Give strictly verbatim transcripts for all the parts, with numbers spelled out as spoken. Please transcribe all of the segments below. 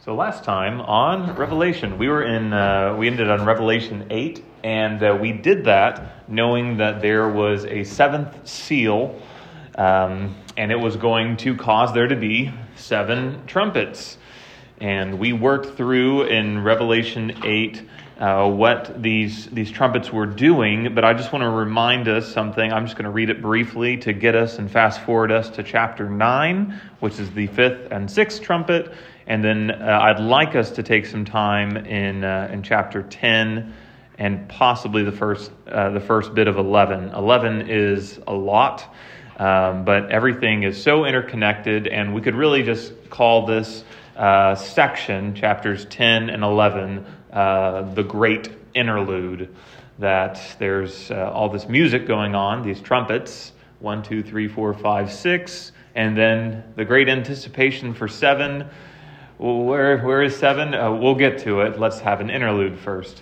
So last time on Revelation, we were in, uh, we ended on Revelation eight, and uh, we did that knowing that there was a seventh seal, um, and it was going to cause there to be seven trumpets. And we worked through in Revelation eight uh, what these these trumpets were doing, but I just want to remind us something. I'm just going to read it briefly to get us and fast forward us to chapter nine, which is the fifth and sixth trumpet. And then uh, I'd like us to take some time in uh, in chapter ten and possibly the first uh, the first bit of eleven. eleven is a lot, um, but everything is so interconnected, and we could really just call this uh, section, chapters ten and eleven, uh, the great interlude. That there's uh, all this music going on, these trumpets, one, two, three, four, five, six, and then the great anticipation for seven. Well, where where is seven? Uh, we'll get to it. Let's have an interlude first.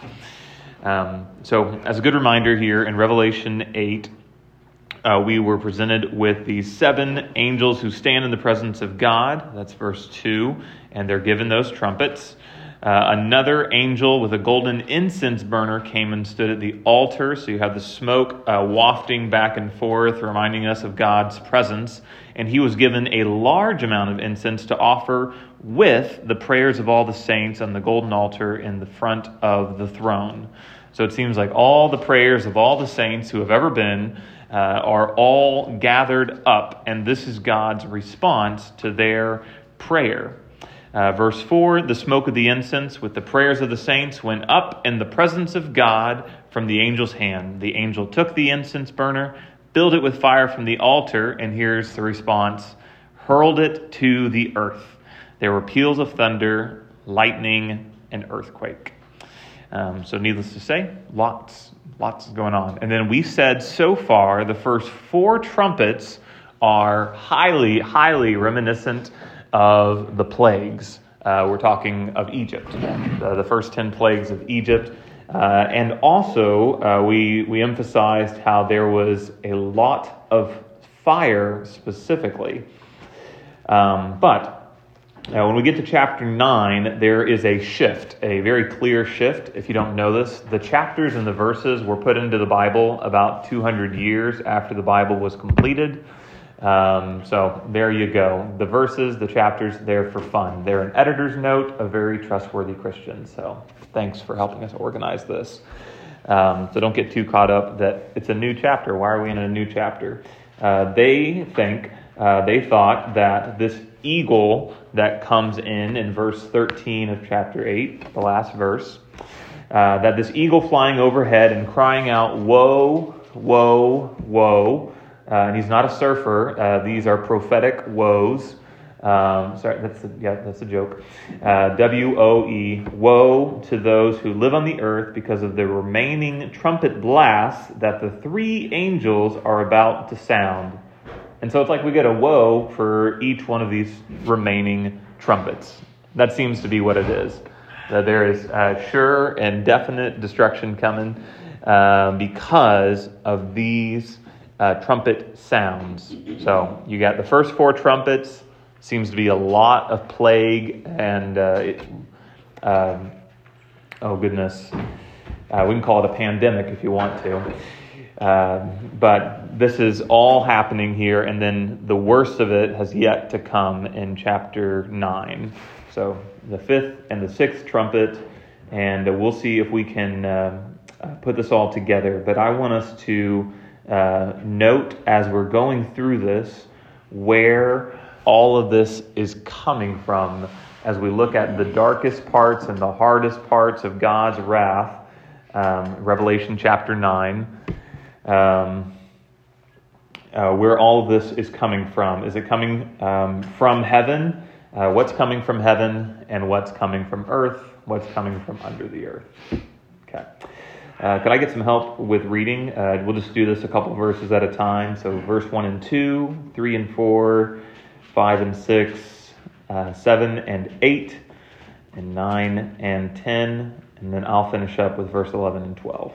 Um, so, as a good reminder here in Revelation eight, uh, we were presented with the seven angels who stand in the presence of God. That's verse two, and they're given those trumpets. Uh, another angel with a golden incense burner came and stood at the altar. So you have the smoke uh, wafting back and forth, reminding us of God's presence. And he was given a large amount of incense to offer with the prayers of all the saints on the golden altar in the front of the throne. So it seems like all the prayers of all the saints who have ever been uh, are all gathered up. And this is God's response to their prayer. Uh, verse four, the smoke of the incense with the prayers of the saints went up in the presence of God from the angel's hand. The angel took the incense burner, filled it with fire from the altar, and here's the response, hurled it to the earth. There were peals of thunder, lightning, and earthquake. Um, so needless to say, lots, lots going on. And then we said so far the first four trumpets are highly, highly reminiscent of the plagues. Uh, we're talking of Egypt, uh, the first ten plagues of Egypt. Uh, and also, uh, we, we emphasized how there was a lot of fire specifically. Um, but uh, when we get to chapter nine, there is a shift, a very clear shift. If you don't know this, the chapters and the verses were put into the Bible about two hundred years after the Bible was completed. Um, so there you go. The verses, the chapters, they're for fun. They're an editor's note of very trustworthy Christians. So thanks for helping us organize this. Um, so don't get too caught up that it's a new chapter. Why are we in a new chapter? Uh, they think, uh, they thought that this eagle that comes in in verse thirteen of chapter eight, the last verse, uh, that this eagle flying overhead and crying out, woe, woe, woe. Uh, and he's not a surfer. Uh, these are prophetic woes. Um, sorry, that's a, yeah, that's a joke. Uh, W O E, woe to those who live on the earth because of the remaining trumpet blasts that the three angels are about to sound. And so it's like we get a woe for each one of these remaining trumpets. That seems to be what it is. That there is uh, sure and definite destruction coming uh, because of these Uh, trumpet sounds. So you got the first four trumpets. Seems to be a lot of plague and uh, it, um, oh goodness, uh, we can call it a pandemic if you want to. Uh, but this is all happening here, and then the worst of it has yet to come in chapter nine. So the fifth and the sixth trumpet, and uh, we'll see if we can uh, uh, put this all together. But I want us to Uh, note as we're going through this where all of this is coming from as we look at the darkest parts and the hardest parts of God's wrath. Um, Revelation chapter nine, um, uh, where all of this is coming from. Is it coming um, from heaven? Uh, what's coming from heaven and what's coming from earth? What's coming from under the earth? Okay. Uh, could I get some help with reading? Uh, we'll just do this a couple verses at a time. So verse one and two, three and four, five and six, uh, seven and eight, and nine and ten. And then I'll finish up with verse eleven and twelve.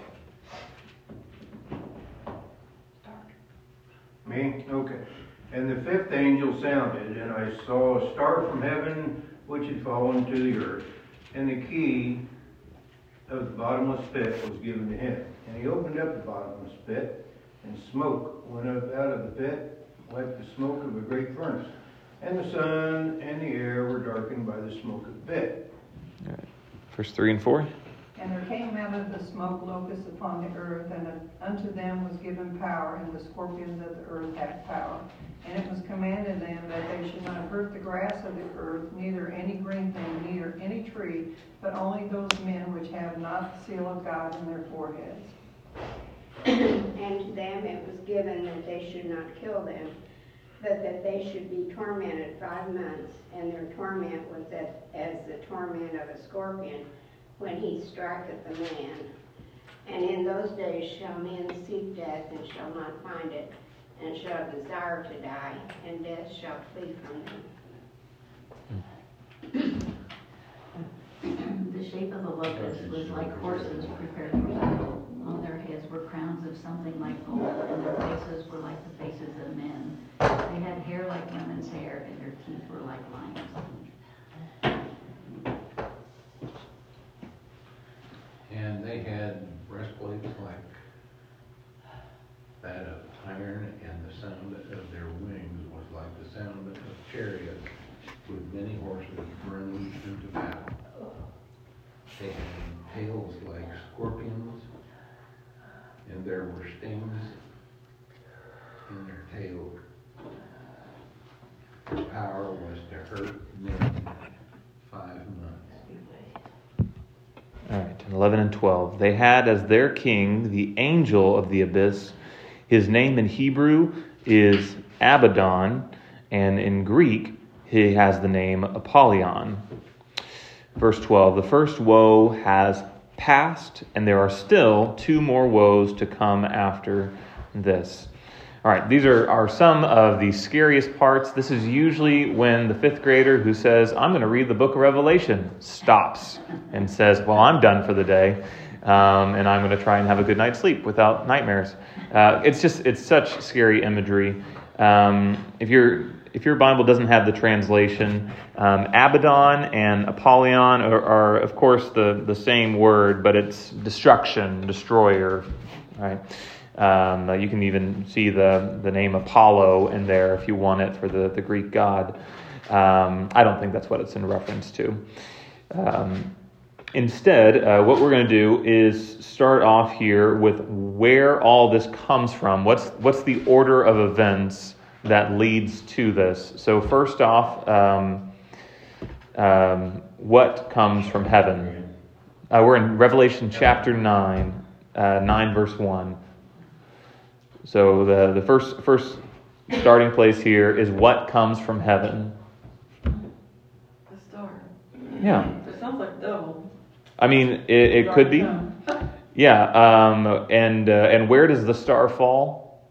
Me? Okay. And the fifth angel sounded, and I saw a star from heaven which had fallen to the earth, and the key of the bottomless pit was given to him. And he opened up the bottomless pit, and smoke went up out of the pit, like the smoke of a great furnace. And the sun and the air were darkened by the smoke of the pit. All right. Verse three and four. And there came out of the smoke locusts upon the earth, and unto them was given power, and the scorpions of the earth had power. And it was commanded them that they should not hurt the grass of the earth, neither any green thing, neither any tree, but only those men which have not the seal of God in their foreheads. And to them it was given that they should not kill them, but that they should be tormented five months, and their torment was as, as the torment of a scorpion, when he striketh a man. And in those days shall men seek death, and shall not find it, and shall desire to die, and death shall flee from them. The shape of the locust was like horses prepared for battle. On their heads were crowns of something like gold, and their faces were like the faces of men. They had hair like women's hair, and their teeth were like lions. And they had breastplates like that of iron, and the sound of their wings was like the sound of chariots, with many horses running into battle. They had tails like scorpions, and there were stings in their tails. Their power was to hurt men five months. All right, eleven and twelve. They had as their king the angel of the abyss. His name in Hebrew is Abaddon, and in Greek he has the name Apollyon. Verse twelve, the first woe has passed, and there are still two more woes to come after this. All right, these are, are some of the scariest parts. This is usually when the fifth grader who says, I'm going to read the book of Revelation, stops and says, well, I'm done for the day, um, and I'm going to try and have a good night's sleep without nightmares. Uh, it's just, it's such scary imagery. Um, if you're If your Bible doesn't have the translation, um, Abaddon and Apollyon are, are, of course, the, the same word, but it's destruction, destroyer, right? Um, you can even see the, the name Apollo in there if you want it for the, the Greek god. Um, I don't think that's what it's in reference to. Um, instead, uh, what we're going to do is start off here with where all this comes from. What's, what's the order of events that leads to this? So first off, um, um, what comes from heaven? Uh, we're in Revelation chapter nine, uh, nine verse one. So the, the first first starting place here is what comes from heaven. A star. Yeah. It sounds like double. I mean, it, it could be. Yeah. Um, and uh, and where does the star fall?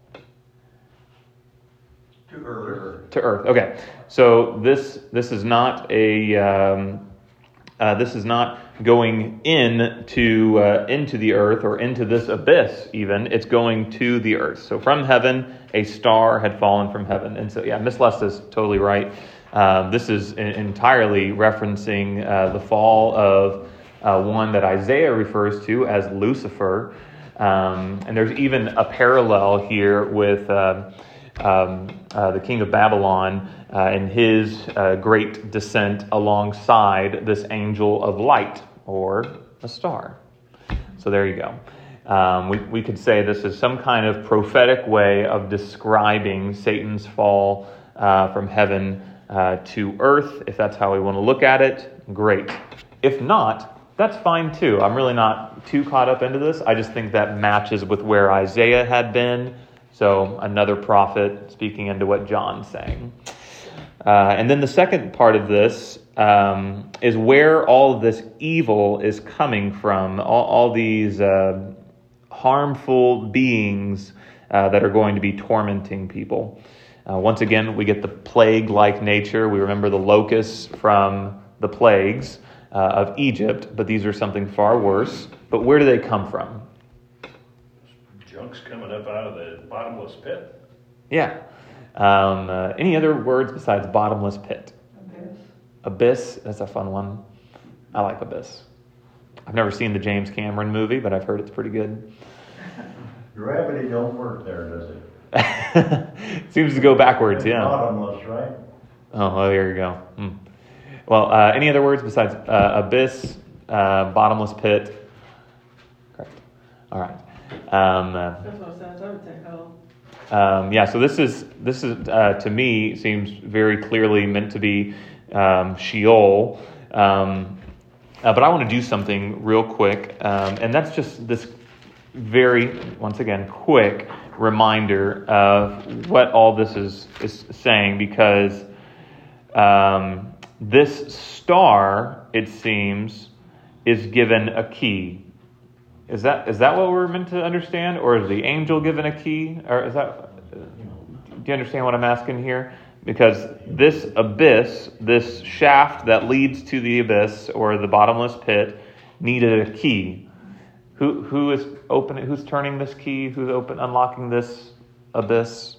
To earth. To earth. Okay. So this this is not a um, uh, this is not going in to uh, into the earth or into this abyss. Even it's going to the earth. So from heaven, a star had fallen from heaven. And so yeah, Miss Lester's totally right. Uh, this is entirely referencing uh, the fall of uh, one that Isaiah refers to as Lucifer. Um, and there's even a parallel here with uh, um, uh, the king of Babylon uh, and his uh, great descent alongside this angel of light, or a star. So there you go. Um, we, we could say this is some kind of prophetic way of describing Satan's fall uh, from heaven uh, to earth. If that's how we want to look at it, great. If not, that's fine too. I'm really not too caught up into this. I just think that matches with where Isaiah had been. So another prophet speaking into what John's saying. Uh, and then the second part of this um, is where all of this evil is coming from. All, all these uh, harmful beings uh, that are going to be tormenting people. Uh, once again, we get the plague-like nature. We remember the locusts from the plagues uh, of Egypt, but these are something far worse. But where do they come from? Junk's coming up out of the bottomless pit. Yeah. Um, uh, any other words besides bottomless pit? Abyss. Abyss, that's a fun one. I like Abyss. I've never seen the James Cameron movie, but I've heard it's pretty good. Gravity don't work there, does it? Seems to go backwards, It's yeah. bottomless, right? Oh, well, there you go. Hmm. Well, uh, any other words besides uh, abyss, uh, bottomless pit? Correct. All right. Um, uh, That's what it says, I would say hell. um, yeah. So this is this is uh, to me seems very clearly meant to be um, Sheol. Um, uh, but I want to do something real quick, um, and that's just this very, once again, quick reminder of what all this is is saying, because um, this star, it seems, is given a key. Is that is that what we're meant to understand, or is the angel given a key, or is that? Do you understand what I'm asking here? Because this abyss, this shaft that leads to the abyss or the bottomless pit, needed a key. Who who is opening? Who's turning this key? Who's open unlocking this abyss?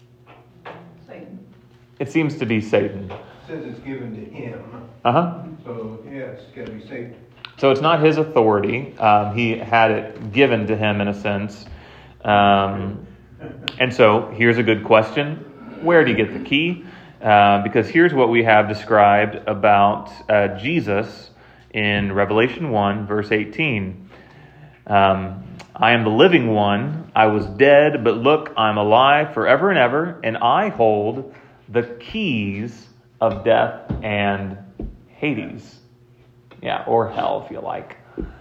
Satan. It seems to be Satan. It says it's given to him, Uh huh. so yeah, it's gotta be Satan. So it's not his authority. Um, he had it given to him in a sense. Um, and so here's a good question. Where do you get the key? Uh, because here's what we have described about uh, Jesus in Revelation one, verse eighteen. Um, I am the living one. I was dead, but look, I'm alive forever and ever, and I hold the keys of death and Hades. Yeah, or hell, if you like.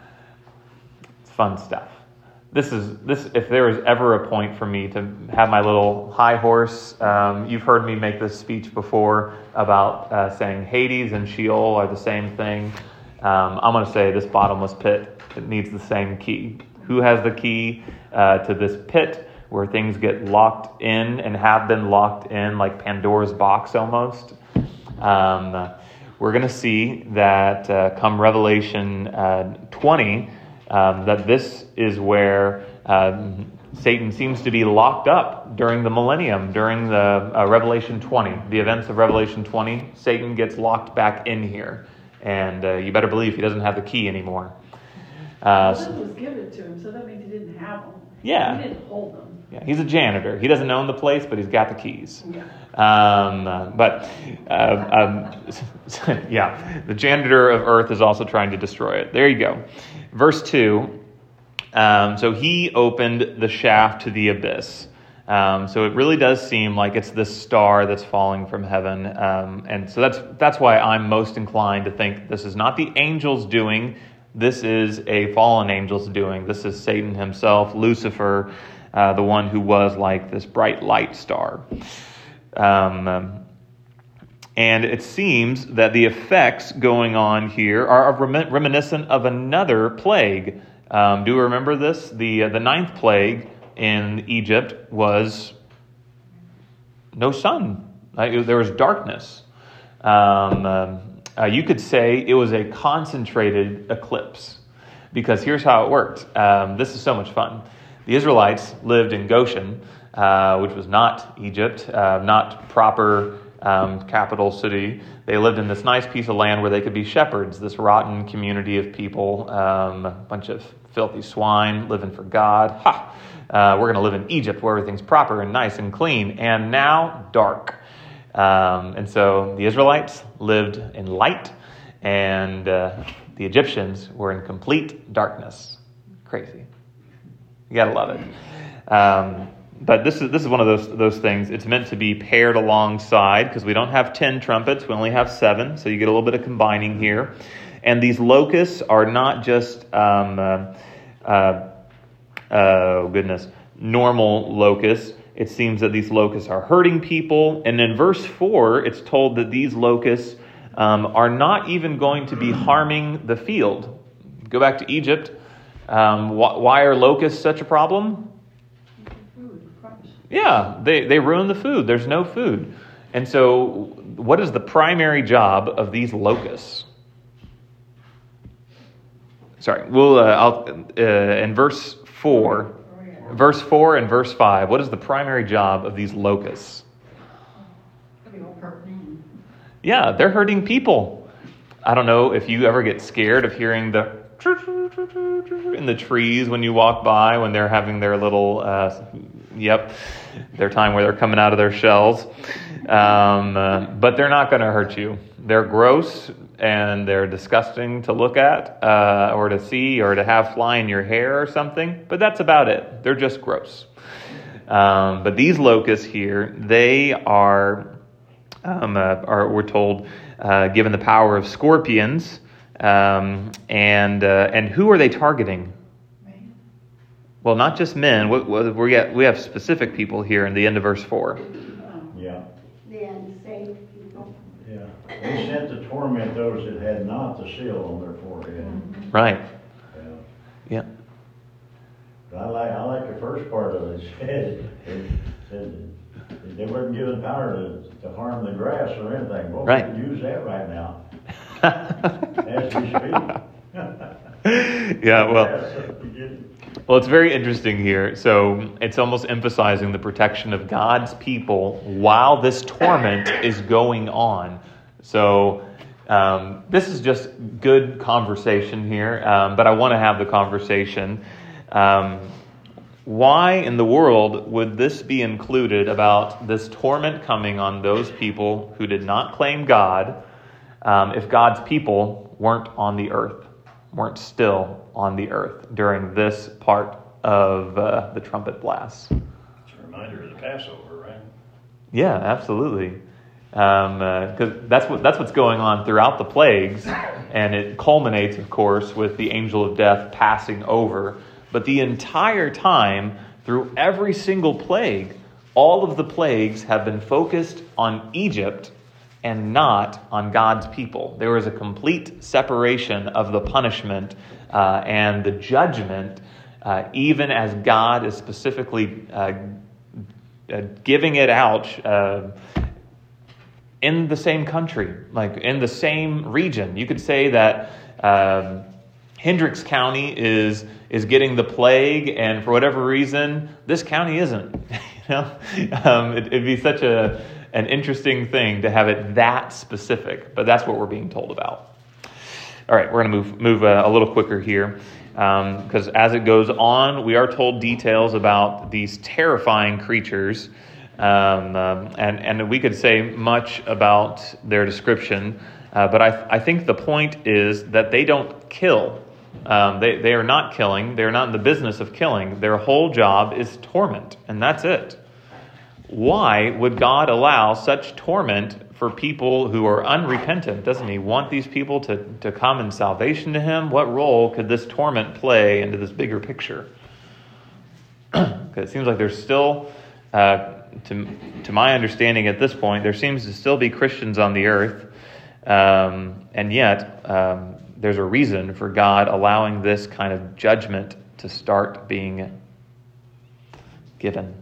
It's fun stuff. This is this. If there was ever a point for me to have my little high horse, um, you've heard me make this speech before about uh, saying Hades and Sheol are the same thing. Um, I'm going to say this bottomless pit, it needs the same key. Who has the key uh, to this pit where things get locked in and have been locked in, like Pandora's box almost? Um, we're going to see that uh, come Revelation uh, twenty, um, that this is where um, Satan seems to be locked up during the millennium, during the uh, Revelation twenty. The events of Revelation twenty, Satan gets locked back in here. And uh, you better believe he doesn't have the key anymore. Uh, Well, this was given to him, so that means he didn't have them. Yeah. He didn't hold them. Yeah, he's a janitor. He doesn't own the place, but he's got the keys. Yeah. Um, uh, but, uh, um, yeah, the janitor of earth is also trying to destroy it. There you go. Verse two. Um, so he opened the shaft to the abyss. Um, so it really does seem like it's this star that's falling from heaven. Um, and so that's that's why I'm most inclined to think this is not the angels doing. This is a fallen angel's doing. This is Satan himself, Lucifer, uh, the one who was like this bright light star. Um, and it seems that the effects going on here are remin- reminiscent of another plague. Um, do you remember this? The uh, the ninth plague in Egypt was no sun. Uh, there was darkness. Um, um, uh, you could say it was a concentrated eclipse, because here's how it worked. Um, this is so much fun. The Israelites lived in Goshen, uh, which was not Egypt, uh, not proper um, capital city. They lived in this nice piece of land where they could be shepherds, this rotten community of people, um, a bunch of filthy swine living for God. Ha! Uh, we're going to live in Egypt where everything's proper and nice and clean. And now, dark. Um, and so the Israelites lived in light, and uh, the Egyptians were in complete darkness. Crazy. You got to love it. Um, but this is this is one of those those things. It's meant to be paired alongside, because we don't have ten trumpets. We only have seven. So you get a little bit of combining here. And these locusts are not just... Um, uh, uh, Oh, goodness. Normal locusts. It seems that these locusts are hurting people. And in verse four, it's told that these locusts um, are not even going to be harming the field. Go back to Egypt. Um, wh- why are locusts such a problem? Food, crops. Yeah, they, they ruin the food. There's no food. And so what is the primary job of these locusts? Sorry, we'll, uh, I'll, uh, in verse four, verse four and verse five, what is the primary job of these locusts? Hurt men. Yeah, they're hurting people. I don't know if you ever get scared of hearing the in the trees when you walk by when they're having their little, uh, yep, their time where they're coming out of their shells. Um, uh, but they're not going to hurt you. They're gross and they're disgusting to look at uh, or to see or to have fly in your hair or something. But that's about it. They're just gross. Um, but these locusts here, they are, um, uh, are we're told, uh, given the power of scorpions. Um, and uh, and who are they targeting? Man. Well, not just men. We, we, get, we have specific people here in the end of verse four. Yeah, The unsaved people. yeah. They sent to torment those that had not the seal on their forehead. Right. Yeah. Yeah. But I like, I like the first part of it. It said, it said that they weren't given power to, to harm the grass or anything. Well, Right. we can use that right now. As we speak. Yeah, well, Yeah, well, it's very interesting here. So it's almost emphasizing the protection of God's people while this torment is going on. So um, this is just good conversation here, um, but I want to have the conversation. Um, why in the world would this be included about this torment coming on those people who did not claim God? Um, if God's people weren't on the earth, weren't still on the earth during this part of uh, the trumpet blast. It's a reminder of the Passover, right? Yeah, absolutely. Um, uh, 'cause that's what that's what's going on throughout the plagues, and it culminates, of course, with the angel of death passing over. But the entire time, through every single plague, all of the plagues have been focused on Egypt and not on God's people. There was a complete separation of the punishment uh, and the judgment, uh, even as God is specifically uh, uh, giving it out uh, in the same country, like in the same region. You could say that um, Hendricks County is is getting the plague, and for whatever reason, this county isn't. you know, um, it, it'd be such a an interesting thing to have it that specific, but that's what we're being told about. All right, we're going to move move uh, a little quicker here, because um, as it goes on, we are told details about these terrifying creatures, um, um, and and we could say much about their description, uh, but I I think the point is that they don't kill. Um, they they are not killing. They're not in the business of killing. Their whole job is torment, and that's it. Why would God allow such torment for people who are unrepentant? Doesn't he want these people to, to come in salvation to him? What role could this torment play into this bigger picture? Because it seems like there's still, uh, to, to my understanding at this point, there seems to still be Christians on the earth. Um, and yet, um, there's a reason for God allowing this kind of judgment to start being given.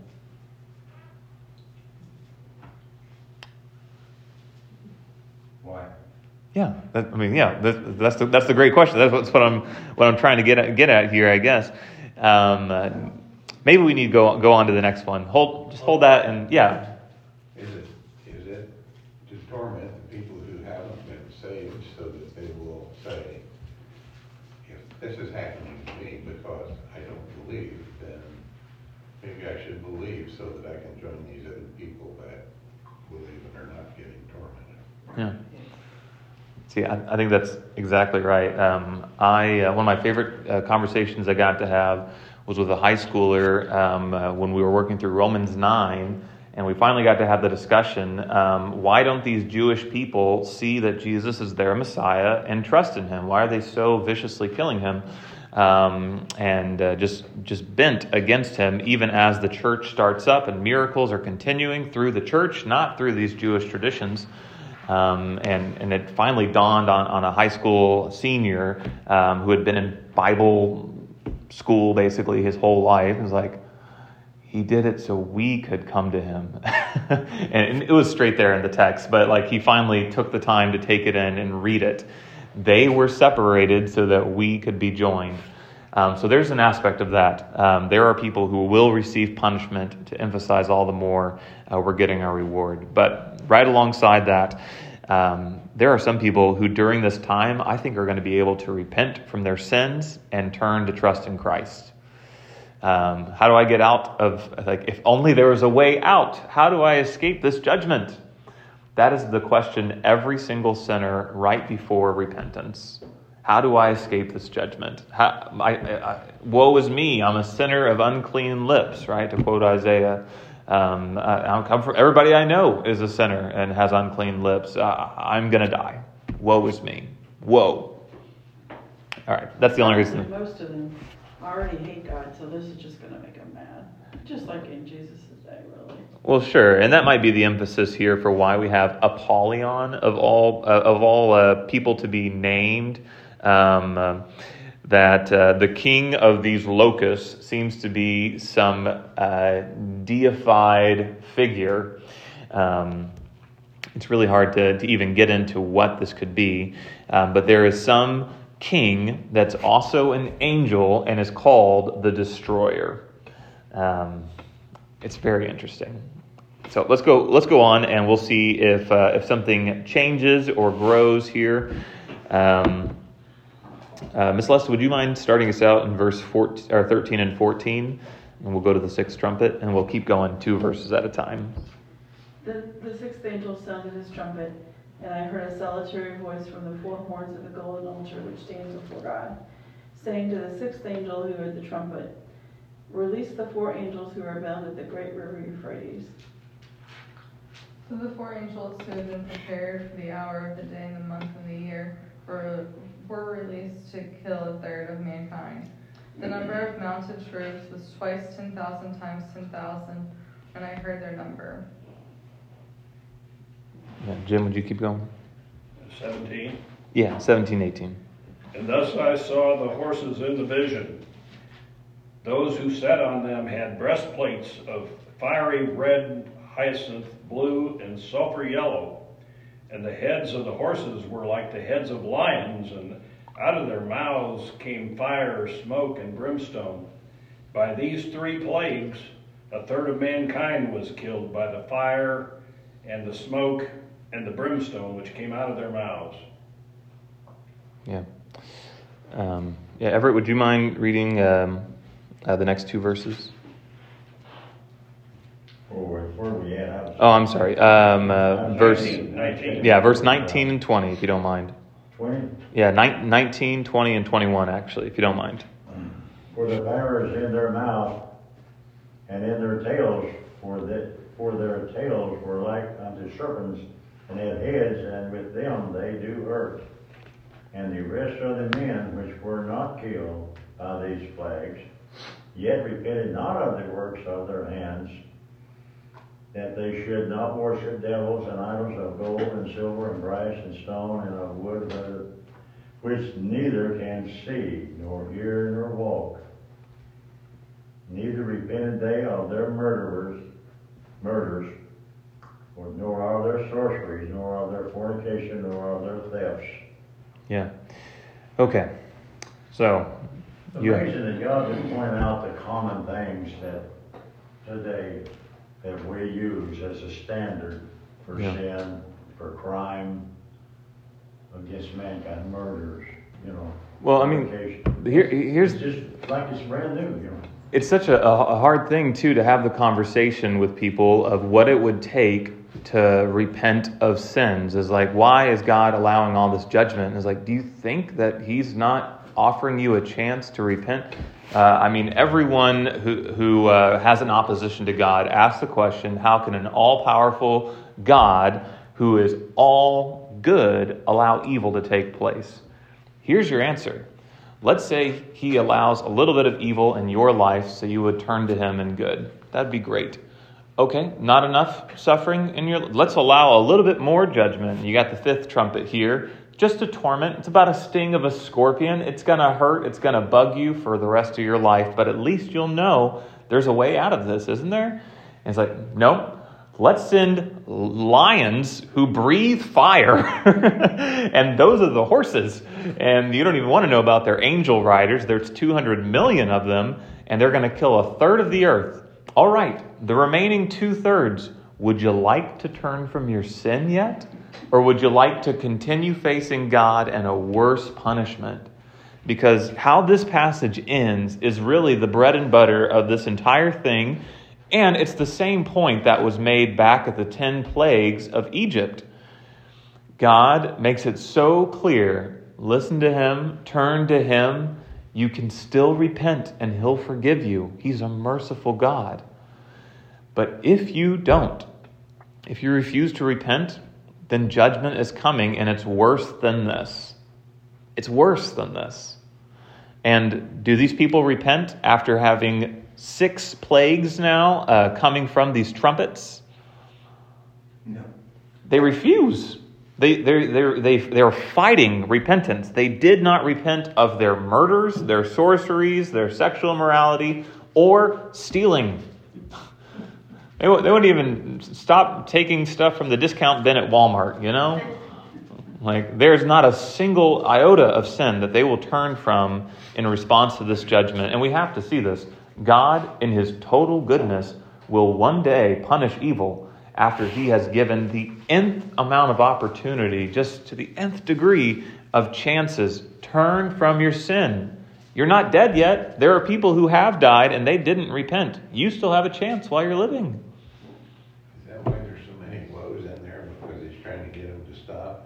Why? Yeah, that, I mean, yeah, that's that's the, that's the great question. That's what's what I'm what I'm trying to get at, get at here, I guess. Um, uh, maybe we need to go go on to the next one. Hold just hold that and yeah. Is it is it to torment the people who haven't been saved so that they will say, if this is happening to me because I don't believe, then maybe I should believe so that I can join these other people that believe and are not getting tormented. Yeah. See, I, I think that's exactly right. Um, I uh, one of my favorite uh, conversations I got to have was with a high schooler um, uh, when we were working through Romans nine, and we finally got to have the discussion, um, why don't these Jewish people see that Jesus is their Messiah and trust in him? Why are they so viciously killing him um, and uh, just just bent against him, even as the church starts up and miracles are continuing through the church, not through these Jewish traditions? Um, and, and it finally dawned on, on a high school senior um, who had been in Bible school basically his whole life. It was like, he did it so we could come to him. And it was straight there in the text, but like he finally took the time to take it in and read it. They were separated so that we could be joined. Um, so there's an aspect of that. Um, there are people who will receive punishment to emphasize all the more uh, we're getting our reward. But right alongside that, Um, there are some people who during this time, I think, are going to be able to repent from their sins and turn to trust in Christ. Um, how do I get out of, like, if only there was a way out, how do I escape this judgment? That is the question every single sinner right before repentance. How do I escape this judgment? How, I, I, woe is me, I'm a sinner of unclean lips, right? To quote Isaiah, um, I, I'm from, everybody I know is a sinner and has unclean lips. Uh, I'm going to die. Woe is me. Woe. All right, that's the only reason. Most of them already hate God, so this is just going to make them mad. Just like in Jesus' day, really. Well, sure, and that might be the emphasis here for why we have Apollyon of all uh, of all uh, people to be named. Um, uh, that uh, the king of these locusts seems to be some uh, deified figure. Um, it's really hard to, to even get into what this could be, um, but there is some king that's also an angel and is called the Destroyer. Um, it's very interesting. So let's go. Let's go on, and we'll see if uh, if something changes or grows here. Um, uh, Miss Lester, would you mind starting us out in verse fourteen, or thirteen and fourteen, and we'll go to the sixth trumpet, and we'll keep going two verses at a time. The, the sixth angel sounded his trumpet, and I heard a solitary voice from the four horns of the golden altar which stands before God, saying to the sixth angel who heard the trumpet, "Release the four angels who are bound at the great river Euphrates." So the four angels who had been prepared for the hour of the day and the month and the year were, were released to kill a third of mankind. The number of mounted troops was twice ten thousand times ten thousand, and I heard their number. Yeah, Jim, would you keep going? Seventeen. Yeah, seventeen, eighteen. And thus I saw the horses in the vision. Those who sat on them had breastplates of fiery red, hyacinth, blue, and sulfur yellow. And the heads of the horses were like the heads of lions, and out of their mouths came fire, smoke, and brimstone. By these three plagues, a third of mankind was killed by the fire and the smoke and the brimstone which came out of their mouths. Yeah. Um, yeah, Everett, would you mind reading um, uh, the next two verses? Where, where we at? I was- Oh, I'm sorry. Um, uh, verse, nineteen. yeah, verse nineteen and twenty, if you don't mind. Twenty? Yeah, ni- nineteen, twenty, and twenty-one, actually, if you don't mind. For the fire is in their mouth, and in their tails, for the, for their tails were like unto serpents, and had heads, and with them they do hurt. And the rest of the men which were not killed by these plagues, yet repented not of the works of their hands, that they should not worship devils and idols of gold and silver and brass and stone and of wood, whether, which neither can see, nor hear, nor walk. Neither repented they of their murderers, murders, or nor of their sorceries, nor of their fornication, nor of their thefts. Yeah. Okay. So, It's you amazing that God would point out the common things that today that we use as a standard for Yeah. sin, for crime against mankind, murders, you know. Well, I mean, fornication. here, here's It's just like it's brand new, you know. it's such a, a hard thing, too, to have the conversation with people of what it would take to repent of sins. Is like, why is God allowing all this judgment? And it's like, do you think that he's not offering you a chance to repent? Uh, I mean, everyone who, who uh, has an opposition to God asks the question, how can an all-powerful God who is all good allow evil to take place? Here's your answer. Let's say he allows a little bit of evil in your life so you would turn to him in good. That'd be great. Okay, not enough suffering in your... Let's allow a little bit more judgment. You got the fifth trumpet here. Just a torment. It's about a sting of a scorpion. It's going to hurt. It's going to bug you for the rest of your life. But at least you'll know there's a way out of this, isn't there? And it's like, no. Let's send lions who breathe fire. And those are the horses. And you don't even want to know about their angel riders. There's two hundred million of them. And they're going to kill a third of the earth. All right. The remaining two-thirds. would you like to turn from your sin yet? Or would you like to continue facing God and a worse punishment? Because how this passage ends is really the bread and butter of this entire thing. And it's the same point that was made back at the ten plagues of Egypt. God makes it so clear. Listen to him, turn to him. You can still repent and he'll forgive you. He's a merciful God. But if you don't, if you refuse to repent, then judgment is coming, and it's worse than this. It's worse than this. And do these people repent after having six plagues now uh, coming from these trumpets? No. They refuse. They, they're, they're, they, they're fighting repentance. They did not repent of their murders, their sorceries, their sexual immorality, or stealing. They, they wouldn't even stop taking stuff from the discount bin at Walmart, you know? Like, there's not a single iota of sin that they will turn from in response to this judgment. And we have to see this. God, in his total goodness, will one day punish evil after he has given the nth amount of opportunity, just to the nth degree of chances. Turn from your sin. You're not dead yet. There are people who have died and they didn't repent. You still have a chance while you're living. Is that why there's so many woes in there? Because he's trying to get them to stop?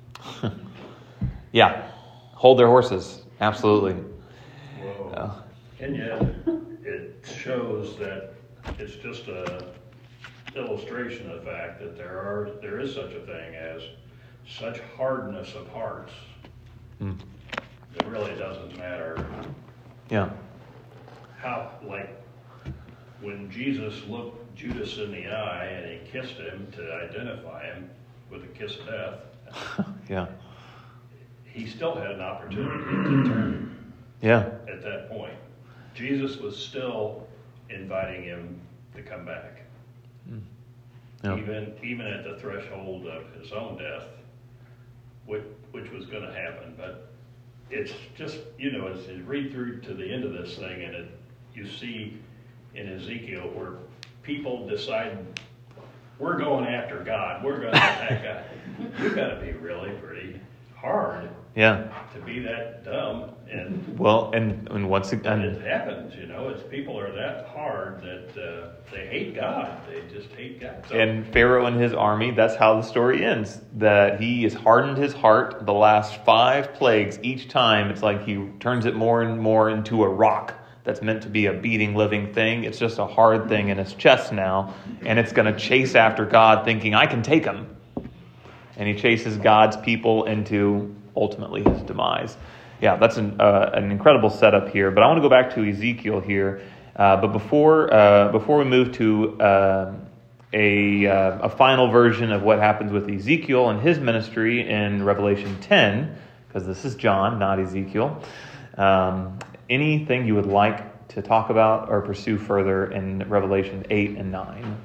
Yeah. Hold their horses. Absolutely. Whoa. Uh, And yet, it shows that it's just a illustration of the fact that there are there is such a thing as such hardness of hearts. hmm. It really doesn't matter Yeah. how, like, when Jesus looked Judas in the eye and he kissed him to identify him with a kiss of death, Yeah. he still had an opportunity to turn Yeah. at that point. Jesus was still inviting him to come back. Yeah. Even even at the threshold of his own death, which, which was going to happen. But it's just, you know, as you read through to the end of this thing, and it, you see in Ezekiel where people decide, we're going after God, we're going to attack God. You've got to be really pretty hard Yeah. to be that dumb. And Well, and, and once And again, it happens, you know, it's people are that hard that uh, they hate God. They just hate God. So, and Pharaoh and his army, that's how the story ends. That he has hardened his heart the last five plagues. Each time it's like he turns it more and more into a rock that's meant to be a beating, living thing. It's just a hard thing in his chest now. And it's going to chase after God thinking, I can take him. And he chases God's people into ultimately his demise. Yeah, that's an, uh, an incredible setup here. But I want to go back to Ezekiel here. Uh, but before uh, before we move to uh, a uh, a final version of what happens with Ezekiel and his ministry in Revelation ten, because this is John, not Ezekiel. Um, anything you would like to talk about or pursue further in Revelation eight and nine?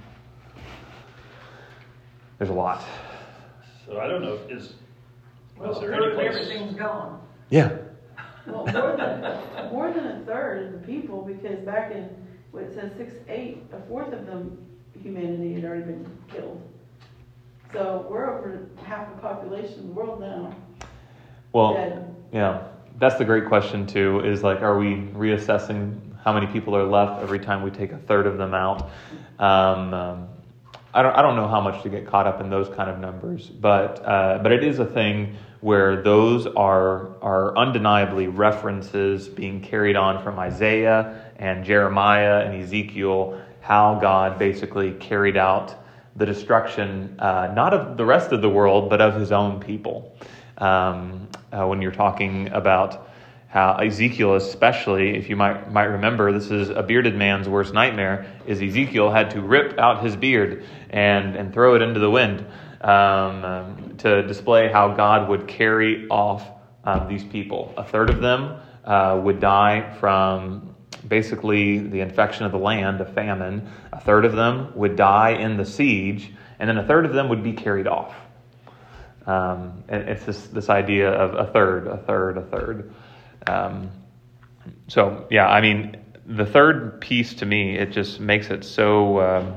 There's a lot. so I don't know, is, Well, is there third any of place? everything's gone. Yeah. Well, more than, more than a third of the people, because back in, what it says six, eight, a fourth of them, humanity had already been killed. So we're over half the population of the world now. Well, dead. yeah, that's the great question too, is like, are we reassessing how many people are left every time we take a third of them out? Um, um, I don't, I don't know how much to get caught up in those kind of numbers, but uh, but it is a thing where those are are undeniably references being carried on from Isaiah and Jeremiah and Ezekiel, how God basically carried out the destruction, uh, not of the rest of the world, but of his own people. Um, uh, when you're talking about how Ezekiel, especially, if you might might remember, this is a bearded man's worst nightmare, is Ezekiel had to rip out his beard and, and throw it into the wind um, um, to display how God would carry off um, these people. A third of them uh, would die from basically the infection of the land, a famine. A third of them would die in the siege, and then a third of them would be carried off. Um, and it's this, this idea of a third, a third, a third. Um, so, yeah, I mean, the third piece to me, it just makes it so um,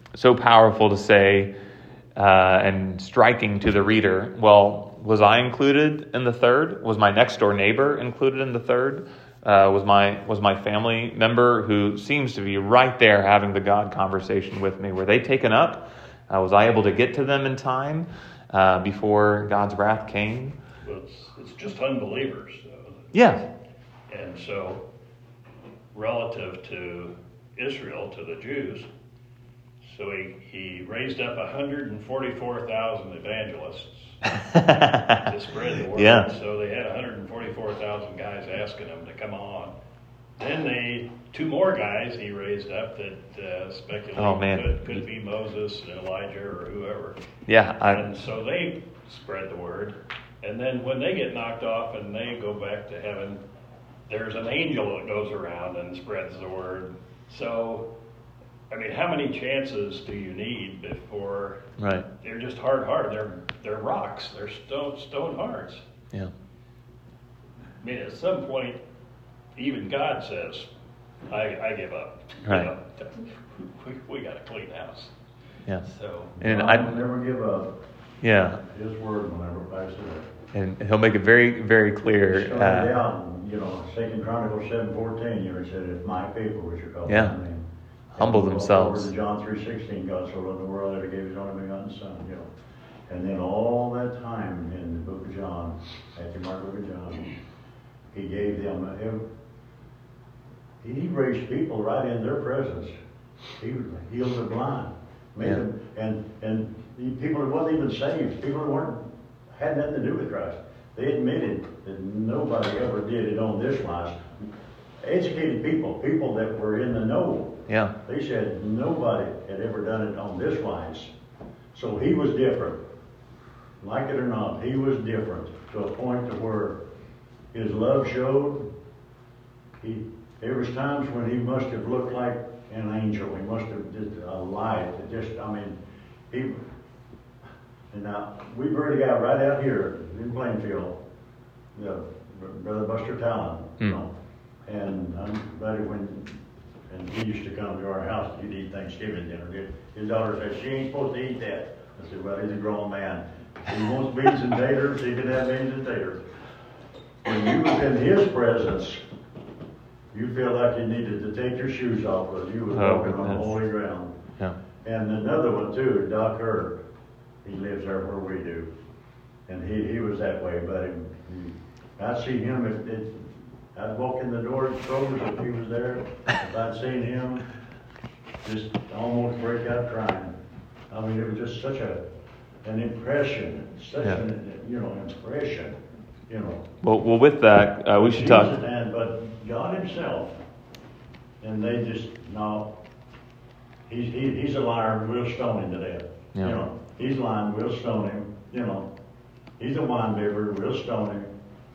so powerful to say uh, and striking to the reader. Well, was I included in the third? Was my next door neighbor included in the third? Uh, was my was my family member who seems to be right there having the God conversation with me? Were they taken up? Uh, was I able to get to them in time uh, before God's wrath came? Well, it's, it's just unbelievers. Uh, Yeah. And so, relative to Israel, to the Jews, so he, he raised up one hundred forty-four thousand evangelists to spread the word. Yeah. So they had one hundred forty-four thousand guys asking him to come on. Then they, two more guys he raised up that uh, speculated Oh, man. could, could be Moses, Elijah, or whoever. Yeah. I, And so they spread the word. And then when they get knocked off and they go back to heaven, there's an angel that goes around and spreads the word. So, I mean, how many chances do you need before right. they're just hard hard? They're they're rocks. They're stone stone hearts. Yeah. I mean, at some point, even God says, "I I give up." Right. You know, we we got a clean house. Yeah. So And God I. will never give up. Yeah. His word will never pass away. And he'll make it very, very clear. Started Uh, out, you know, Second Chronicles seven fourteen, you know, it said, if my people, which are called Yeah. by name. Humble And themselves. Over to John three sixteen, God so loved the world that he gave his only begotten Son, you know. And then all that time in the book of John, Matthew, Mark, Luke, and John, he gave them, he raised people right in their presence. He healed the blind, made Yeah. them, and and the people who wasn't even saved, people who weren't had nothing to do with Christ. They admitted that nobody ever did it on this wise. Educated people, people that were in the know, yeah. they said nobody had ever done it on this wise. So he was different. Like it or not, he was different to a point to where his love showed. He there was times when he must have looked like an angel. He must have just a light. It just, I mean, he. And now we buried a guy right out here in Plainfield, you know, Brother Buster Talon, you Mm. know, and I'm buddy when, and he used to come to our house to eat Thanksgiving dinner. His daughter said she ain't supposed to eat that. I said, well, he's a grown man. He wants beans and taters. He can have beans and taters. When you was in his presence, you feel like you needed to take your shoes off because you was Oh, walking on goodness. holy ground. Yeah. And another one too, Doc Herb. He lives there where we do. And he, he was that way, but he, he, I'd see him, if it, I'd walk in the door at Kroger's if he was there. If I'd seen him, just almost break out crying. I mean, it was just such a, an impression, such Yeah. an, you know, impression, you know. Well, well, with that, uh, we should Jesus talk. And, but God himself, and they just, no, he's, he, he's a liar, we'll stone him to death. Yeah. You know, he's lying, we'll stone him, you know. He's a wine bibber, we'll stone him.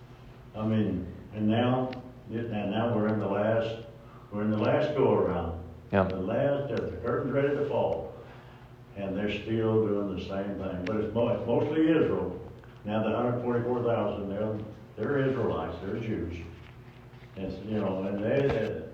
I mean, and now, and now we're in the last, we're in the last go around. Yeah. The last, the curtain's ready to fall. And they're still doing the same thing. But it's, mo- it's mostly Israel. Now the one hundred forty-four thousand, they're, they're Israelites, they're Jews. And, you know, and they,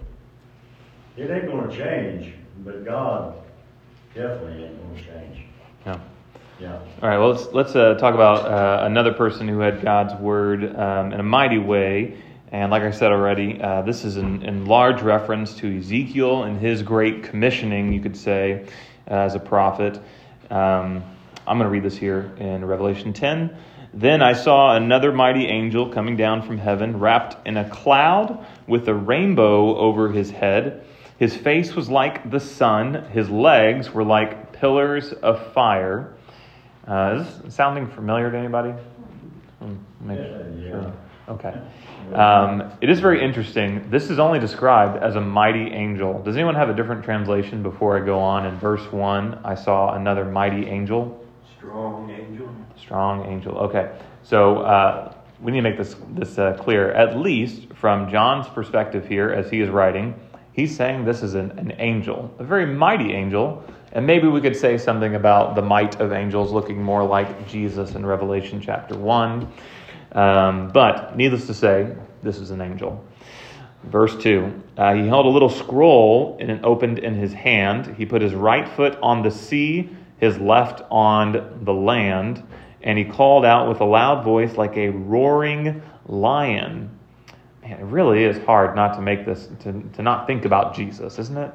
it ain't gonna change, but God definitely ain't gonna change. Yeah. Yeah. All right. Well, let's let's uh, talk about uh, another person who had God's word um, in a mighty way. And like I said already, uh, this is in, in large reference to Ezekiel and his great commissioning, you could say, uh, as a prophet. Um, I'm going to read this here in Revelation ten. Then I saw another mighty angel coming down from heaven, wrapped in a cloud with a rainbow over his head. His face was like the sun. His legs were like pillars of fire. Uh, is this sounding familiar to anybody? Hmm, Make Yeah, yeah. sure. Okay. Um, it is very interesting. This is only described as a mighty angel. Does anyone have a different translation before I go on? In verse one, I saw another mighty angel. Strong angel. Strong angel. Okay. So uh, we need to make this, this uh, clear. At least from John's perspective here, as he is writing, he's saying this is an, an angel, a very mighty angel. And maybe we could say something about the might of angels looking more like Jesus in Revelation chapter one. Um, but needless to say, this is an angel. Verse two, uh, he held a little scroll and it opened in his hand. He put his right foot on the sea, his left on the land, and he called out with a loud voice like a roaring lion. Man, it really is hard not to make this, to, to not think about Jesus, isn't it?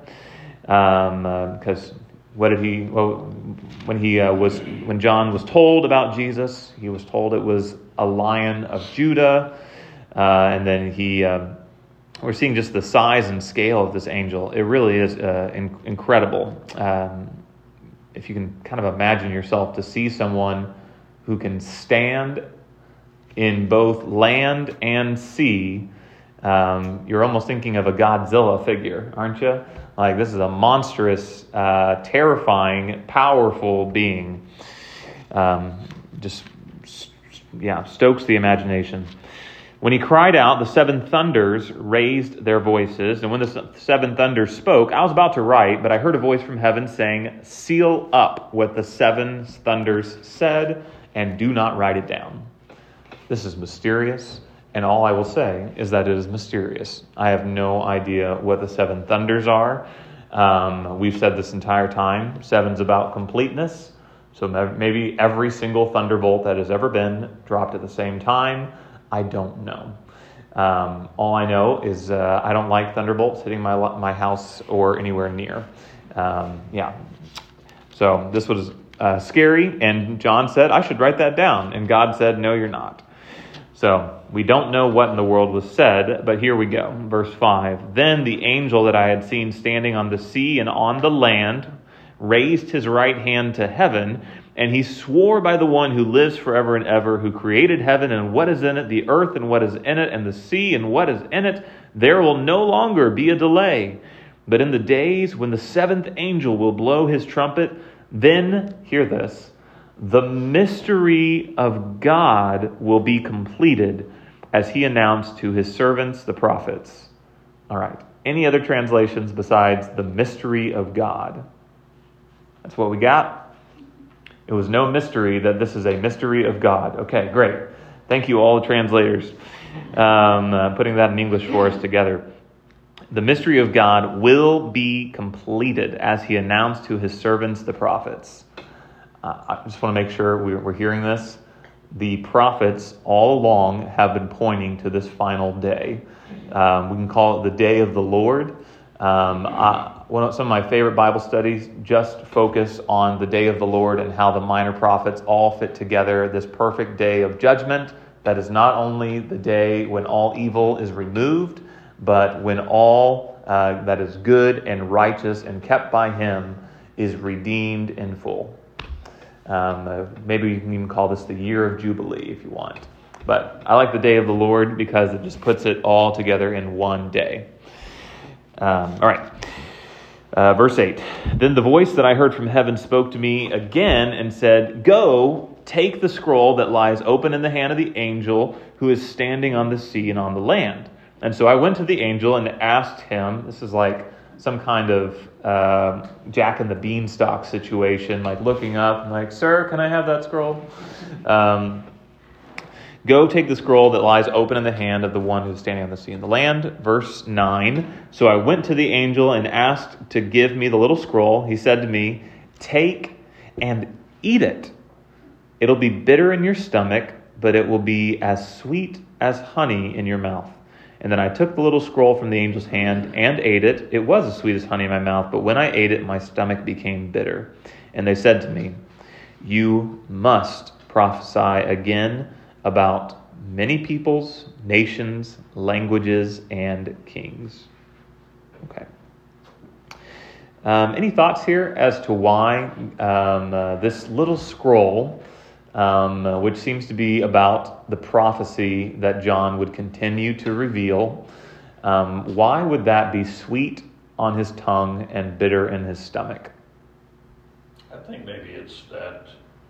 Um, uh, because what did he, well, when he uh, was, when John was told about Jesus, he was told it was a Lion of Judah, uh, and then he, uh, we're seeing just the size and scale of this angel. It really is uh, in, incredible. Um, if you can kind of imagine yourself to see someone who can stand in both land and sea, um, you're almost thinking of a Godzilla figure, aren't you? Like, this is a monstrous, uh, terrifying, powerful being. Um, just, yeah, stokes the imagination. When he cried out, the seven thunders raised their voices. And when the seven thunders spoke, I was about to write, but I heard a voice from heaven saying, "Seal up what the seven thunders said, and do not write it down." This is mysterious, and all I will say is that it is mysterious. I have no idea what the seven thunders are. Um, we've said this entire time, seven's about completeness. So maybe every single thunderbolt that has ever been dropped at the same time. I don't know. Um, all I know is uh, I don't like thunderbolts hitting my my house or anywhere near. Um, yeah. So this was uh, scary, and John said, I should write that down. And God said, no, you're not. So we don't know what in the world was said, but here we go. Verse five. Then the angel that I had seen standing on the sea and on the land raised his right hand to heaven, and he swore by the one who lives forever and ever, who created heaven and what is in it, the earth and what is in it, and the sea and what is in it, there will no longer be a delay. But in the days when the seventh angel will blow his trumpet, then, hear this, the mystery of God will be completed, as he announced to his servants, the prophets. All right. Any other translations besides the mystery of God? That's what we got. It was no mystery that this is a mystery of God. Okay, great. Thank you, all the translators, um, uh, putting that in English for us together. The mystery of God will be completed, as he announced to his servants, the prophets. Uh, I just want to make sure we're, we're hearing this. The prophets all along have been pointing to this final day. Um, we can call it the day of the Lord. Um, I, one of, some of my favorite Bible studies just focus on the day of the Lord and how the minor prophets all fit together, this perfect day of judgment that is not only the day when all evil is removed, but when all uh, that is good and righteous and kept by him is redeemed in full. Um, uh, maybe you can even call this the year of Jubilee if you want. But I like the day of the Lord because it just puts it all together in one day. Um, all right. Uh, verse eight. Then the voice that I heard from heaven spoke to me again and said, "Go, take the scroll that lies open in the hand of the angel who is standing on the sea and on the land." And so I went to the angel and asked him, this is like some kind of uh, Jack and the Beanstalk situation, like looking up and like, "Sir, can I have that scroll?" Um, Go take the scroll that lies open in the hand of the one who is standing on the sea and the land. Verse nine. So I went to the angel and asked to give me the little scroll. He said to me, "Take and eat it. It'll be bitter in your stomach, but it will be as sweet as honey in your mouth." And then I took the little scroll from the angel's hand and ate it. It was as sweet as honey in my mouth, but when I ate it, my stomach became bitter. And they said to me, "You must prophesy again about many peoples, nations, languages, and kings." Okay. Um, any thoughts here as to why um, uh, this little scroll, um, uh, which seems to be about the prophecy that John would continue to reveal, um, why would that be sweet on his tongue and bitter in his stomach? I think maybe it's that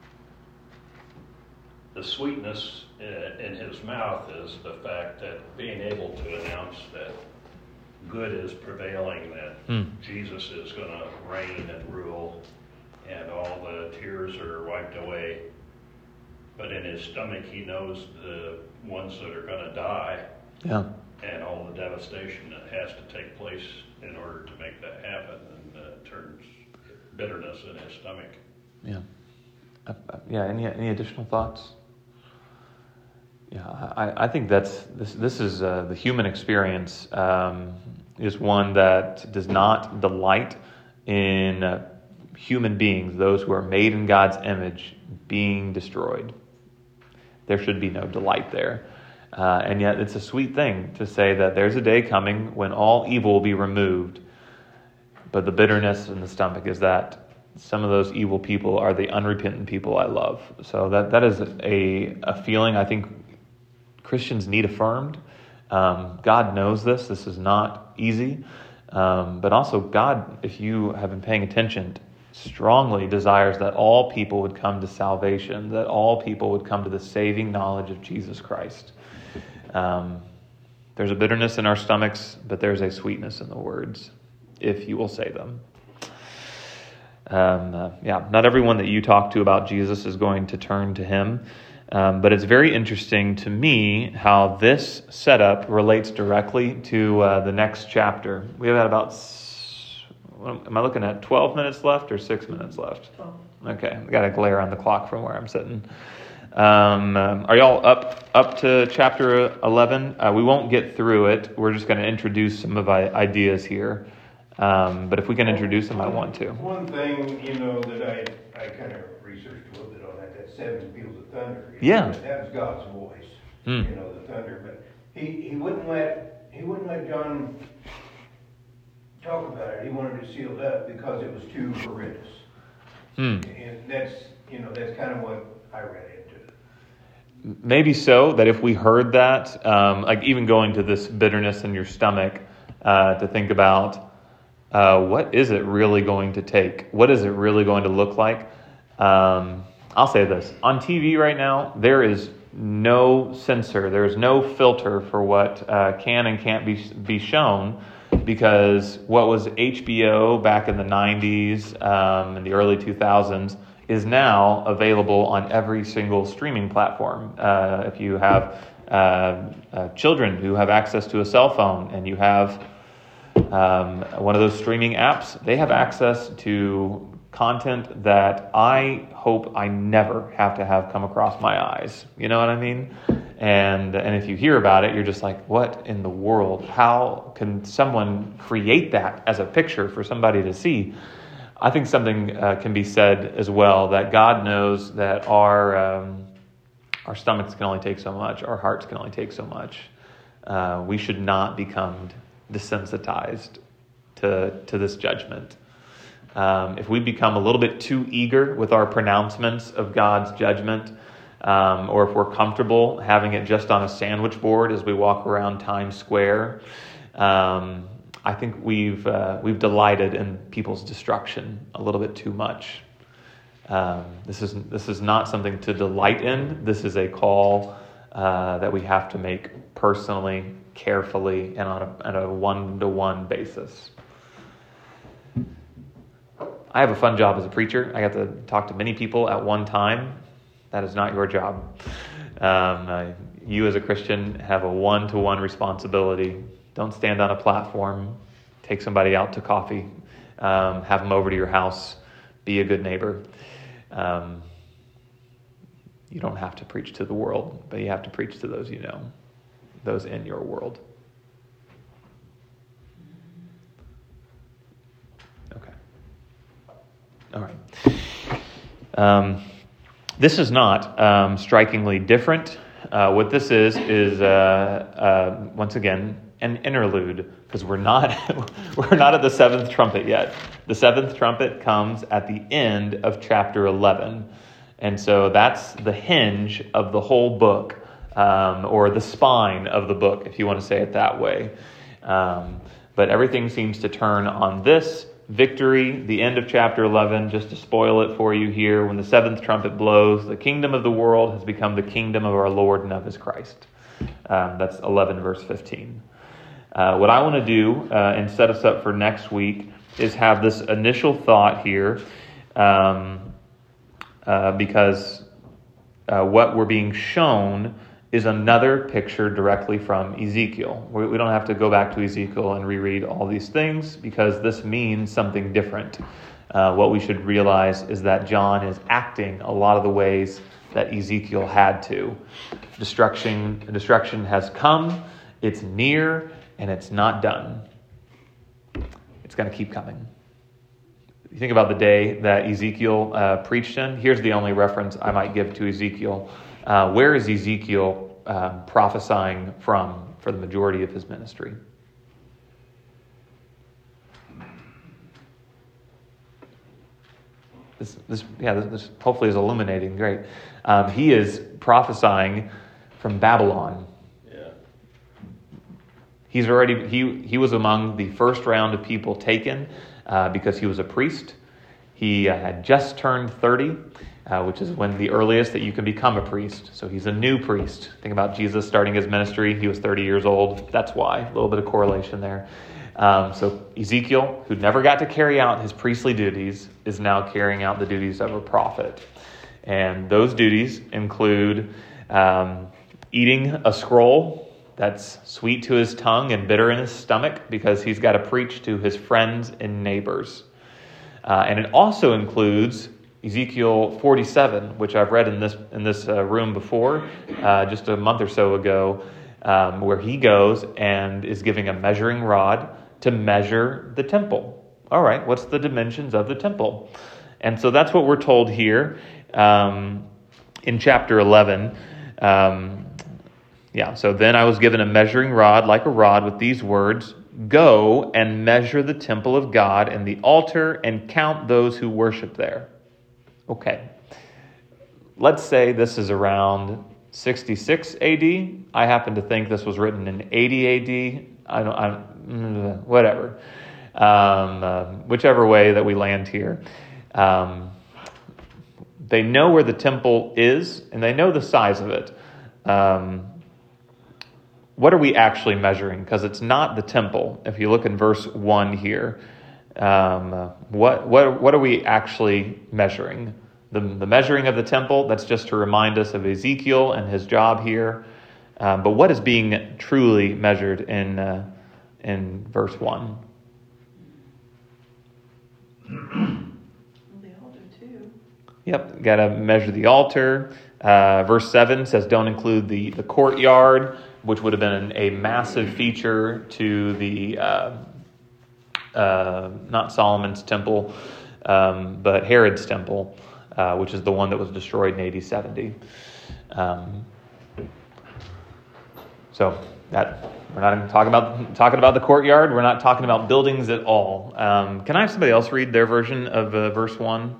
the sweetness in his mouth is the fact that being able to announce that good is prevailing, that mm. Jesus is going to reign and rule, and all the tears are wiped away. But in his stomach, he knows the ones that are going to die. Yeah. And all the devastation that has to take place in order to make that happen, and uh, turns bitterness in his stomach. Yeah. Uh, uh, yeah. Any any additional thoughts? Yeah, I, I think that's this. This is uh, the human experience um, is one that does not delight in uh, human beings, those who are made in God's image, being destroyed. There should be no delight there. Uh, and yet it's a sweet thing to say that there's a day coming when all evil will be removed. But the bitterness in the stomach is that some of those evil people are the unrepentant people I love. So that that is a, a feeling I think Christians need affirmed. Um, God knows this. This is not easy. Um, but also God, if you have been paying attention, strongly desires that all people would come to salvation, that all people would come to the saving knowledge of Jesus Christ. Um, there's a bitterness in our stomachs, but there's a sweetness in the words, if you will say them. Um, uh, yeah, not everyone that you talk to about Jesus is going to turn to him, um, but it's very interesting to me how this setup relates directly to uh, the next chapter. We have had about, am I looking at twelve minutes left or six minutes left? twelve. Okay, I got a glare on the clock from where I'm sitting. Um, um, are y'all up up to chapter eleven? Uh, we won't get through it. We're just going to introduce some of the ideas here. Um, but if we can introduce them, I want to. One thing, you know, that I, I kind of researched a little bit on that, that seven peals of thunder. You Yeah. know, that was God's voice, Mm. you know, the thunder. But he, he wouldn't let, he wouldn't let John talk about it. He wanted to seal it up because it was too horrendous. Mm. And that's, you know, that's kind of what I read into it. Maybe so, that if we heard that, um, like even going to this bitterness in your stomach, uh, to think about, uh, what is it really going to take? What is it really going to look like? Um, I'll say this. On T V right now, there is no censor. There's no filter for what uh, can and can't be be shown, because what was H B O back in the nineties, um, in the early two thousands, is now available on every single streaming platform. Uh, if you have uh, uh, children who have access to a cell phone and you have um, one of those streaming apps, they have access to content that I hope I never have to have come across my eyes. You know what I mean? And and if you hear about it, you're just like, what in the world? How can someone create that as a picture for somebody to see? I think something uh, can be said as well, that God knows that our um, our stomachs can only take so much, our hearts can only take so much. Uh, we should not become desensitized to to this judgment. Um, if we become a little bit too eager with our pronouncements of God's judgment, um, or if we're comfortable having it just on a sandwich board as we walk around Times Square, um, I think we've uh, we've delighted in people's destruction a little bit too much. Um, this is this is not something to delight in. This is a call uh, that we have to make personally, carefully, and on a, on a one-to-one basis. I have a fun job as a preacher. I got to talk to many people at one time. That is not your job. Um, uh, you as a Christian have a one-to-one responsibility. Don't stand on a platform. Take somebody out to coffee. Um, have them over to your house. Be a good neighbor. Um, you don't have to preach to the world, but you have to preach to those you know, those in your world. Okay. All right. Um, this is not um, strikingly different. Uh, what this is is uh, uh, once again an interlude, because we're not we're not at the seventh trumpet yet. The seventh trumpet comes at the end of chapter eleven, and so that's the hinge of the whole book, um, or the spine of the book, if you want to say it that way. Um, but everything seems to turn on this victory, the end of chapter eleven. Just to spoil it for you here, when the seventh trumpet blows, the kingdom of the world has become the kingdom of our Lord and of his Christ. Um, that's eleven verse fifteen. Uh, what I want to do uh, and set us up for next week is have this initial thought here, um, uh, because uh, what we're being shown is another picture directly from Ezekiel. We, we don't have to go back to Ezekiel and reread all these things because this means something different. Uh, what we should realize is that John is acting a lot of the ways that Ezekiel had to. Destruction, destruction has come, it's near, and it's not done. It's going to keep coming. You think about the day that Ezekiel uh, preached in. Here's the only reference I might give to Ezekiel. Uh, where is Ezekiel uh, prophesying from for the majority of his ministry? This, this yeah, this, this hopefully is illuminating. Great. Um, he is prophesying from Babylon. Yeah. He's already he he was among the first round of people taken. Uh, because he was a priest. He uh, had just turned thirty, uh, which is when the earliest that you can become a priest. So he's a new priest. Think about Jesus starting his ministry. He was thirty years old. That's why. A little bit of correlation there. Um, so Ezekiel, who never got to carry out his priestly duties, is now carrying out the duties of a prophet. And those duties include um, eating a scroll that's sweet to his tongue and bitter in his stomach because he's got to preach to his friends and neighbors. Uh, and it also includes Ezekiel forty-seven, which I've read in this in this uh, room before, uh, just a month or so ago, um, where he goes and is giving a measuring rod to measure the temple. All right, what's the dimensions of the temple? And so that's what we're told here um, in chapter eleven. Um, Yeah, so then I was given a measuring rod like a rod with these words, "Go and measure the temple of God and the altar and count those who worship there." Okay. Let's say this is around sixty-six A D. I happen to think this was written in eighty A D. I don't, I don't whatever. Um, uh, whichever way that we land here. Um, they know where the temple is and they know the size of it. Um, What are we actually measuring? Because it's not the temple. If you look in verse one here, um, what what what are we actually measuring? The the measuring of the temple, that's just to remind us of Ezekiel and his job here. Um, but what is being truly measured in uh, in verse one? The altar too. Yep, got to measure the altar. Uh, verse seven says don't include the, the courtyard, which would have been a massive feature to the, uh, uh, not Solomon's temple, um, but Herod's temple, uh, which is the one that was destroyed in A D seventy. Um, so that we're not even talking about talking about the courtyard. We're not talking about buildings at all. Um, can I have somebody else read their version of uh, verse one?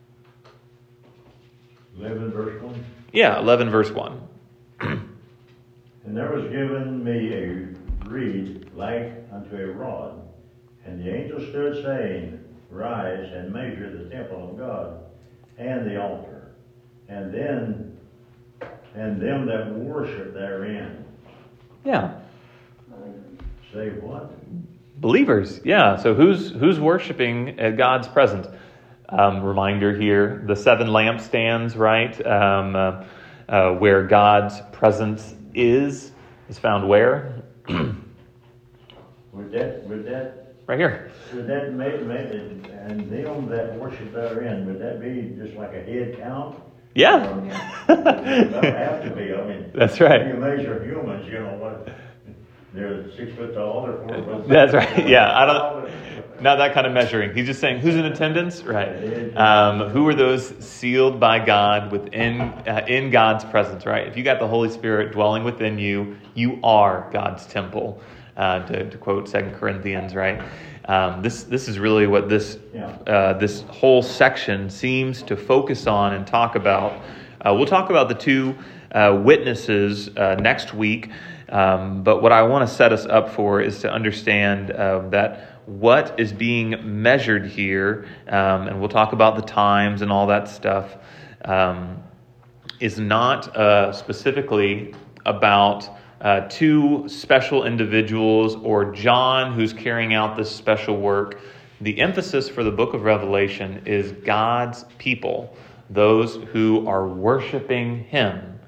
eleven verse one. Yeah, eleven verse one. And there was given me a reed like unto a rod, and the angel stood saying, Rise and measure the temple of God, and the altar, and then and them that worship therein. Yeah. Say what? Believers, yeah. So who's who's worshiping at God's presence? Um, reminder here, the seven lampstands, right? Um, uh, uh, where God's presence is, is found where? Would that, would that, Right here. would that make, make it, and them that worship therein, would that be just like a head count? Yeah. Or, it don't have to be, I mean. That's right. When you measure humans, you know what, they're six foot tall, they're four foot. That's right. Yeah, I don't. Not that kind of measuring. He's just saying, who's in attendance? Right. Um, who are those sealed by God within uh, in God's presence? Right. If you got the Holy Spirit dwelling within you, you are God's temple. Uh, to, to quote Second Corinthians, right? Um, this this is really what this uh, this whole section seems to focus on and talk about. Uh, we'll talk about the two uh, witnesses uh, next week. Um, but what I want to set us up for is to understand uh, that what is being measured here, um, and we'll talk about the times and all that stuff, um, is not uh, specifically about uh, two special individuals or John who's carrying out this special work. The emphasis for the book of Revelation is God's people, those who are worshiping Him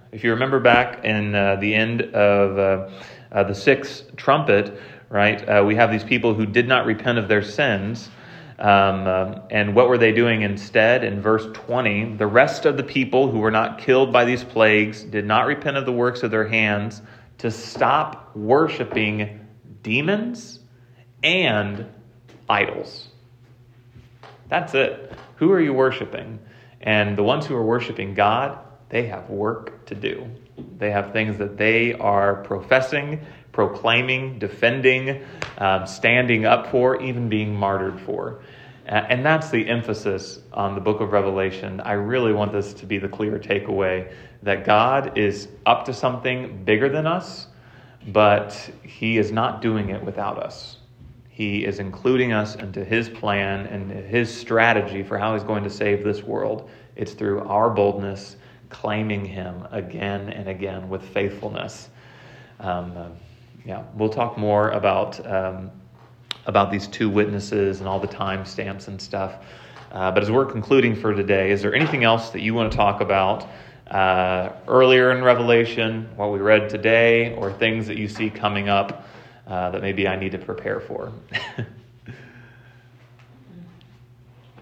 If you remember back in uh, the end of uh, uh, the sixth trumpet, right, uh, we have these people who did not repent of their sins. Um, um, and what were they doing instead? In verse twenty, the rest of the people who were not killed by these plagues did not repent of the works of their hands to stop worshiping demons and idols. That's it. Who are you worshiping? And the ones who are worshiping God, they have work to do. They have things that they are professing, proclaiming, defending, um, standing up for, even being martyred for. Uh, and that's the emphasis on the book of Revelation. I really want this to be the clear takeaway, that God is up to something bigger than us, but he is not doing it without us. He is including us into his plan and his strategy for how he's going to save this world. It's through our boldness, claiming him again and again with faithfulness. Um, uh, yeah, we'll talk more about um, about these two witnesses and all the time stamps and stuff. Uh, but as we're concluding for today, is there anything else that you want to talk about uh, earlier in Revelation, what we read today, or things that you see coming up Uh, that maybe I need to prepare for?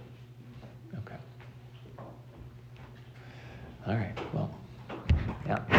Okay. All right. Well, yeah.